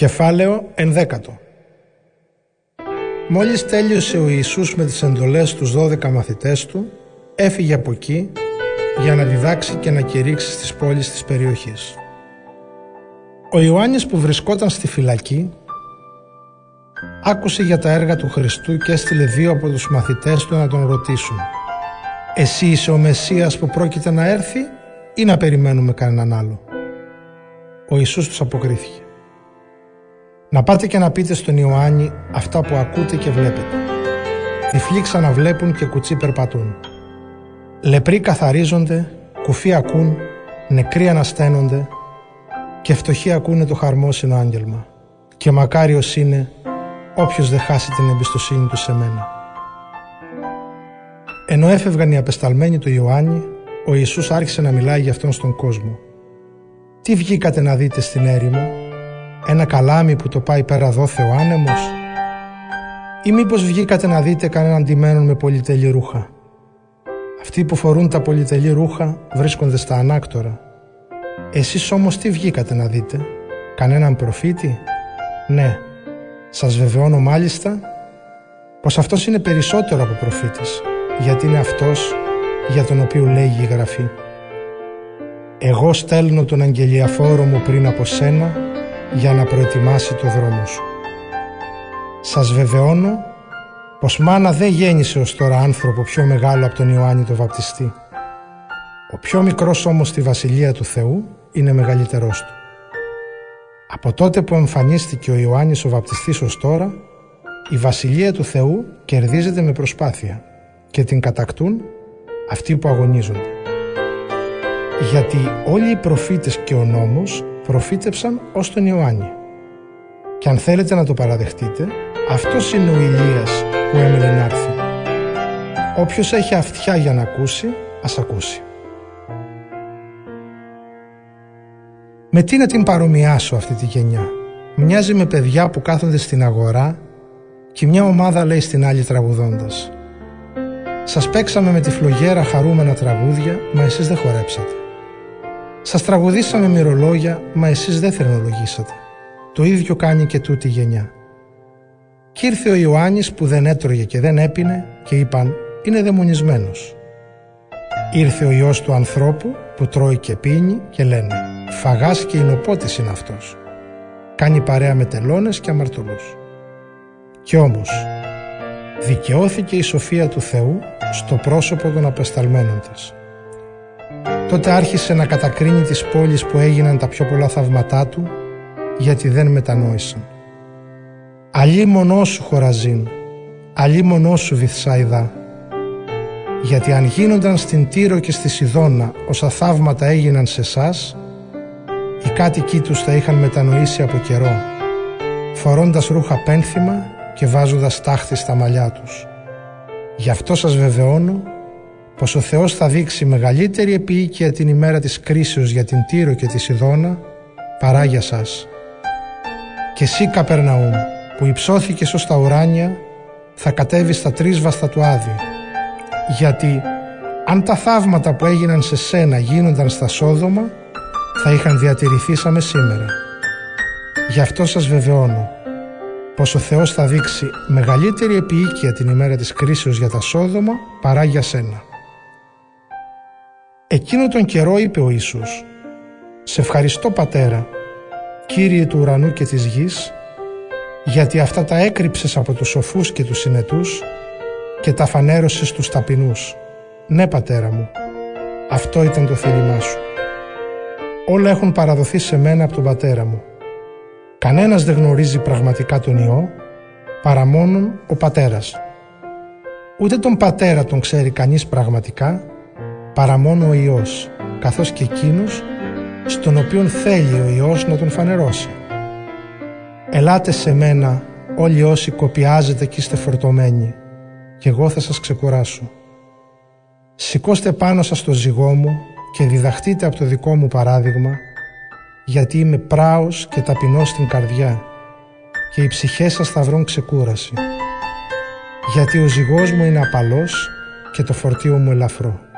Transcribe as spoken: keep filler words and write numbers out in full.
Κεφάλαιο ενδέκατο. Μόλις τέλειωσε ο Ιησούς με τις εντολές τους δώδεκα μαθητές του, έφυγε από εκεί για να διδάξει και να κηρύξει στις πόλεις της περιοχής. Ο Ιωάννης, που βρισκόταν στη φυλακή, άκουσε για τα έργα του Χριστού και έστειλε δύο από τους μαθητές του να τον ρωτήσουν: «Εσύ είσαι ο Μεσσίας που πρόκειται να έρθει ή να περιμένουμε κανέναν άλλο?» Ο Ιησούς τους αποκρίθηκε: «Να πάτε και να πείτε στον Ιωάννη αυτά που ακούτε και βλέπετε. Τυφλοί ξαναβλέπουν και κουτσοί περπατούν. Λεπροί καθαρίζονται, κουφοί ακούν, νεκροί ανασταίνονται και φτωχοί ακούνε το χαρμόσυνο άγγελμα. Και μακάριος είναι όποιος δεν χάσει την εμπιστοσύνη του σε μένα». Ενώ έφευγαν οι απεσταλμένοι του Ιωάννη, ο Ιησούς άρχισε να μιλάει για αυτόν στον κόσμο. «Τι βγήκατε να δείτε στην έρημο? Ένα καλάμι που το πάει πέρα δόθε ο άνεμος? Ή μήπως βγήκατε να δείτε κανέναν ντυμένον με πολυτελή ρούχα? Αυτοί που φορούν τα πολυτελή ρούχα βρίσκονται στα ανάκτορα. Εσείς όμως τι βγήκατε να δείτε? Κανέναν προφήτη? Ναι, σας βεβαιώνω μάλιστα πως αυτός είναι περισσότερο από προφήτης, γιατί είναι αυτός για τον οποίο λέγει η Γραφή: «Εγώ στέλνω τον αγγελιαφόρο μου πριν από σένα για να προετοιμάσει το δρόμο σου». Σας βεβαιώνω πως μάνα δεν γέννησε ως τώρα άνθρωπο πιο μεγάλο από τον Ιωάννη τον Βαπτιστή. Ο πιο μικρός όμως στη Βασιλεία του Θεού είναι μεγαλύτερός του. Από τότε που εμφανίστηκε ο Ιωάννης ο Βαπτιστής ως τώρα, η Βασιλεία του Θεού κερδίζεται με προσπάθεια και την κατακτούν αυτοί που αγωνίζονται. Γιατί όλοι οι προφήτες και ο νόμος προφήτεψαν ως τον Ιωάννη. Και αν θέλετε να το παραδεχτείτε, αυτός είναι ο Ηλίας που έμεινε να έρθει. Όποιος έχει αυτιά για να ακούσει, ας ακούσει. Με τι να την παρομοιάσω αυτή τη γενιά? Μοιάζει με παιδιά που κάθονται στην αγορά και μια ομάδα λέει στην άλλη τραγουδώντας: «Σας παίξαμε με τη φλογέρα χαρούμενα τραγούδια, μα εσείς δεν χορέψατε. Σας τραγουδήσαμε μυρολόγια, μα εσείς δεν θρηνολογήσατε. Το ίδιο κάνει και τούτη η γενιά». Κι ήρθε ο Ιωάννης που δεν έτρωγε και δεν έπινε και είπαν: «Είναι δαιμονισμένος». Ήρθε ο Υιός του ανθρώπου που τρώει και πίνει και λένε: «Φαγάς και εινοπότης είναι αυτός. Κάνει παρέα με τελώνες και αμαρτωλούς». Κι όμως δικαιώθηκε η σοφία του Θεού στο πρόσωπο των απεσταλμένων της. Τότε άρχισε να κατακρίνει τις πόλεις που έγιναν τα πιο πολλά θαυματά του, γιατί δεν μετανόησαν. «Αλίμονό σου Χοραζίν, αλίμονό σου Βηθσαϊδά, γιατί αν γίνονταν στην Τύρο και στη Σιδώνα όσα θαύματα έγιναν σε εσάς, οι κάτοικοί τους θα είχαν μετανοήσει από καιρό, φορώντας ρούχα πένθυμα και βάζοντας τάχτη στα μαλλιά τους. Γι' αυτό σας βεβαιώνω πως ο Θεός θα δείξει μεγαλύτερη επίοικια την ημέρα της κρίσεως για την Τύρο και τη Σιδώνα παρά για σας. Και εσύ, Καπερναούμ, που υψώθηκες ως τα ουράνια, θα κατέβεις στα τρίσβαστα του Άδη. Γιατί αν τα θαύματα που έγιναν σε σένα γίνονταν στα Σόδομα, θα είχαν διατηρηθεί σαν σήμερα. Γι' αυτό σας βεβαιώνω πως ο Θεός θα δείξει μεγαλύτερη επίοικια την ημέρα της κρίσεως για τα Σόδομα παρά για σένα». Εκείνο τον καιρό είπε ο Ιησούς: «Σε ευχαριστώ, Πατέρα, Κύριε του ουρανού και της γης, γιατί αυτά τα έκρυψες από τους σοφούς και τους συνετούς και τα φανέρωσες στους ταπεινούς. Ναι, Πατέρα μου, αυτό ήταν το θέλημά σου. Όλα έχουν παραδοθεί σε μένα από τον Πατέρα μου. Κανένας δεν γνωρίζει πραγματικά τον Υιό, παρά μόνον ο Πατέρας. Ούτε τον Πατέρα τον ξέρει κανείς πραγματικά, παρά μόνο ο Υιός, καθώς και εκείνος στον οποίον θέλει ο Υιός να τον φανερώσει. Ελάτε σε μένα όλοι όσοι κοπιάζετε και είστε φορτωμένοι, και εγώ θα σας ξεκουράσω. Σηκώστε πάνω σας το ζυγό μου και διδαχτείτε από το δικό μου παράδειγμα, γιατί είμαι πράος και ταπεινός στην καρδιά και οι ψυχές σας θα βρουν ξεκούραση. Γιατί ο ζυγός μου είναι απαλός και το φορτίο μου ελαφρό».